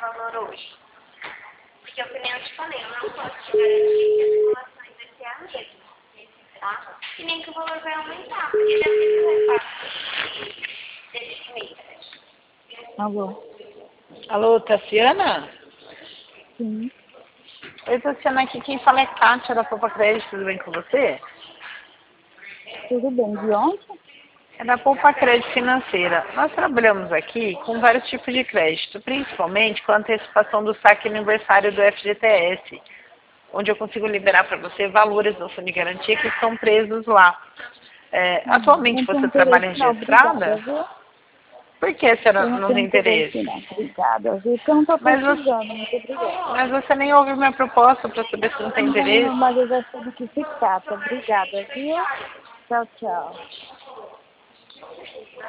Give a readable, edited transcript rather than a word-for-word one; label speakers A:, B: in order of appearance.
A: valor hoje. Porque eu, que nem eu te falei, eu não posso te garantir que as simulações vai ser a mesma, tá? E nem que o valor vai aumentar, porque já teve o repasse desse mês.
B: Alô?
C: Alô, Tassiana?
B: Sim.
C: Oi, Tassiana, aqui quem fala é Kátia da Poupa Crédito, tudo bem com você?
B: Tudo bem. De onde?
C: É da Poupa Crédito Financeira. Nós trabalhamos aqui com vários tipos de crédito, principalmente com a antecipação do saque aniversário do FGTS, onde eu consigo liberar para você valores do fundo de garantia que estão presos lá. Atualmente
B: Não tem
C: você trabalha
B: interesse não. Obrigada,
C: registrada?
B: viu?
C: Por que a senhora
B: Eu não
C: não
B: tenho
C: tem
B: interesse
C: interesse?
B: não. Obrigada, viu? Porque eu não estou
C: Mas
B: precisando. Muito obrigada.
C: você nem ouviu minha proposta para saber se não tem
B: Não,
C: interesse?
B: mas eu já sei do que se trata. Obrigada, viu? Tchau, tchau.